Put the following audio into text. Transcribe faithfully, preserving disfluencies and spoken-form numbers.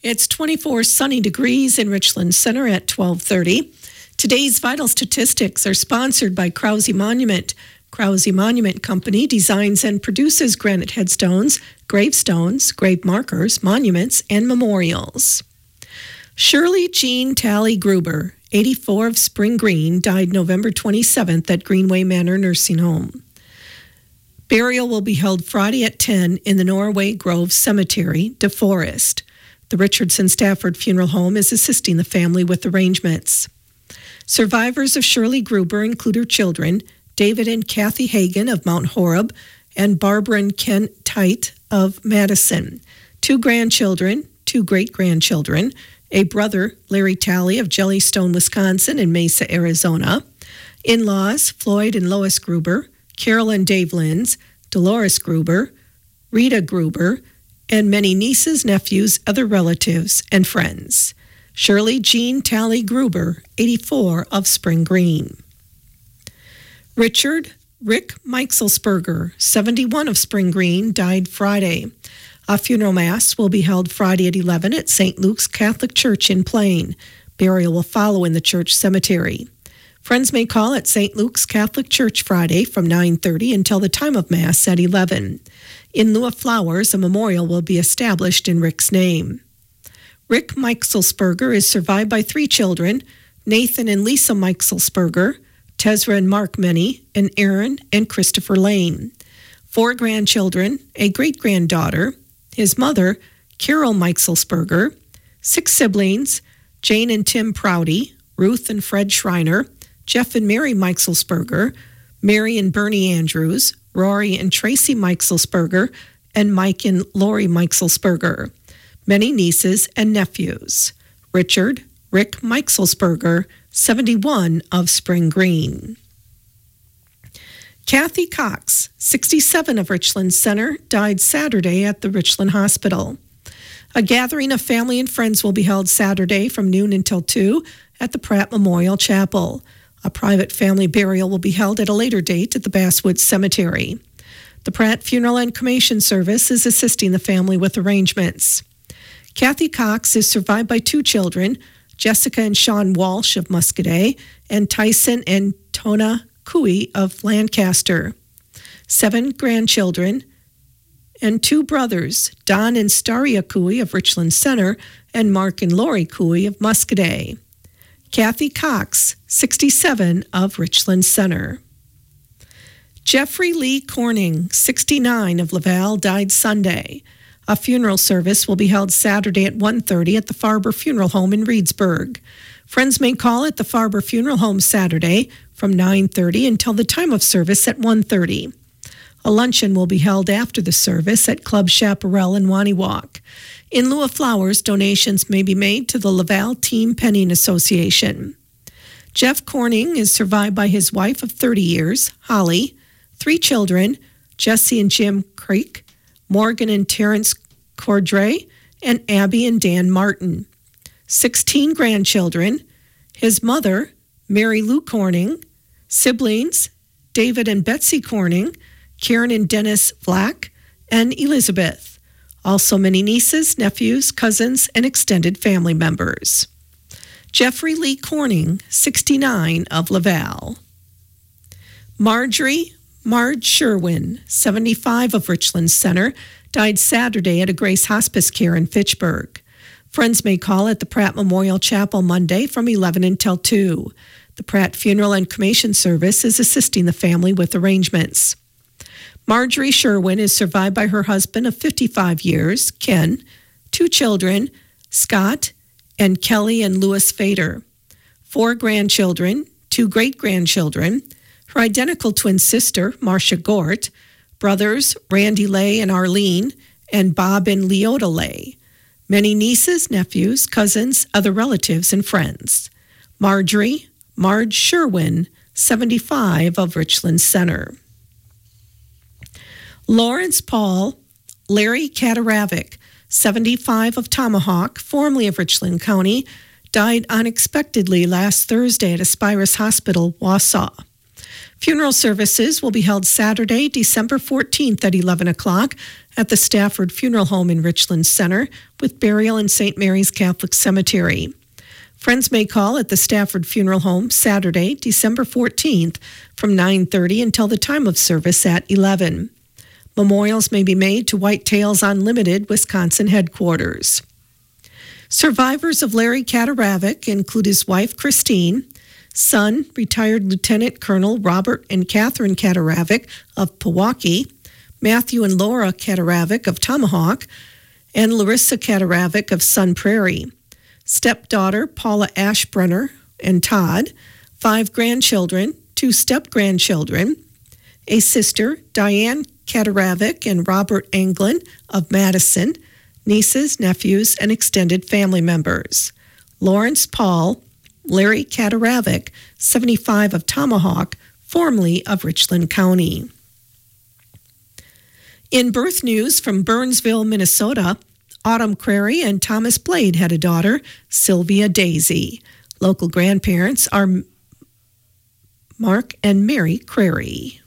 It's twenty-four sunny degrees in Richland Center at twelve thirty. Today's vital statistics are sponsored by Krause Monument. Krause Monument Company designs and produces granite headstones, gravestones, grave markers, monuments, and memorials. Shirley Jean Talley Gruber, eighty-four, of Spring Green, died November twenty-seventh at Greenway Manor Nursing Home. Burial will be held Friday at ten in the Norway Grove Cemetery, DeForest. The Richardson Stafford Funeral Home is assisting the family with arrangements. Survivors of Shirley Gruber include her children, David and Kathy Hagan of Mount Horeb, and Barbara and Ken Tite of Madison. Two grandchildren, two great-grandchildren, a brother, Larry Talley of Jellystone, Wisconsin, and Mesa, Arizona. In-laws, Floyd and Lois Gruber, Carol and Dave Linz, Dolores Gruber, Rita Gruber, and many nieces, nephews, other relatives, and friends. Shirley Jean Talley Gruber, eighty-four, of Spring Green. Richard Rick Meixelsperger, seventy-one, of Spring Green, died Friday. A funeral mass will be held Friday at eleven at Saint Luke's Catholic Church in Plain. Burial will follow in the church cemetery. Friends may call at Saint Luke's Catholic Church Friday from nine thirty until the time of Mass at eleven. In lieu of flowers, a memorial will be established in Rick's name. Rick Meixelsperger is survived by three children, Nathan and Lisa Meixelsperger, Tezra and Mark Menny, and Aaron and Christopher Lane. Four grandchildren, a great-granddaughter, his mother, Carol Meixelsperger, six siblings, Jane and Tim Prouty, Ruth and Fred Schreiner, Jeff and Mary Meixelsperger, Mary and Bernie Andrews, Rory and Tracy Meixelsperger, and Mike and Lori Meixelsperger. Many nieces and nephews. Richard Rick Meixelsperger, seventy-one, of Spring Green. Kathy Cox, sixty-seven, of Richland Center, died Saturday at the Richland Hospital. A gathering of family and friends will be held Saturday from noon until two at the Pratt Memorial Chapel. A private family burial will be held at a later date at the Basswood Cemetery. The Pratt Funeral and Cremation Service is assisting the family with arrangements. Kathy Cox is survived by two children, Jessica and Sean Walsh of Muscadet, and Tyson and Tona Cooey of Lancaster. Seven grandchildren and two brothers, Don and Staria Cooey of Richland Center and Mark and Lori Cooey of Muscadet. Kathy Cox, sixty-seven, of Richland Center. Jeffrey Lee Corning, sixty-nine, of Laval, died Sunday. A funeral service will be held Saturday at one thirty at the Farber Funeral Home in Reedsburg. Friends may call at the Farber Funeral Home Saturday from nine thirty until the time of service at one thirty. A luncheon will be held after the service at Club Chaparral in Waniwak. In lieu of flowers, donations may be made to the Laval Team Penning Association. Jeff Corning is survived by his wife of thirty years, Holly, three children, Jesse and Jim Creek, Morgan and Terrence Cordray, and Abby and Dan Martin. sixteen grandchildren, his mother, Mary Lou Corning, siblings, David and Betsy Corning, Karen and Dennis Black, and Elizabeth. Also many nieces, nephews, cousins, and extended family members. Jeffrey Lee Corning, sixty-nine, of Laval. Marjorie Marge Sherwin, seventy-five, of Richland Center, died Saturday at a Grace Hospice Care in Fitchburg. Friends may call at the Pratt Memorial Chapel Monday from eleven until two. The Pratt Funeral and Cremation Service is assisting the family with arrangements. Marjorie Sherwin is survived by her husband of fifty-five years, Ken, two children, Scott, and Kelly and Louis Fader, four grandchildren, two great-grandchildren, her identical twin sister, Marcia Gort, brothers, Randy Lay and Arlene, and Bob and Leota Lay, many nieces, nephews, cousins, other relatives, and friends. Marjorie Marge Sherwin, seventy-five, of Richland Center. Lawrence Paul Larry Kataravic, seventy-five, of Tomahawk, formerly of Richland County, died unexpectedly last Thursday at Aspirus Hospital, Wausau. Funeral services will be held Saturday, December fourteenth at eleven o'clock at the Stafford Funeral Home in Richland Center, with burial in Saint Mary's Catholic Cemetery. Friends may call at the Stafford Funeral Home Saturday, December fourteenth from nine thirty until the time of service at eleven. Memorials may be made to White Tails Unlimited, Wisconsin headquarters. Survivors of Larry Katarabik include his wife, Christine, son, retired Lieutenant Colonel Robert and Catherine Katarabik of Pewaukee, Matthew and Laura Katarabik of Tomahawk, and Larissa Katarabik of Sun Prairie, stepdaughter Paula Ashbrunner and Todd, five grandchildren, two step-grandchildren, a sister, Diane Katarabik and Robert Anglin of Madison, nieces, nephews, and extended family members. Lawrence Paul, Larry Katarabik, seventy-five of Tomahawk, formerly of Richland County. In birth news from Burnsville, Minnesota, Autumn Crary and Thomas Blade had a daughter, Sylvia Daisy. Local grandparents are Mark and Mary Crary.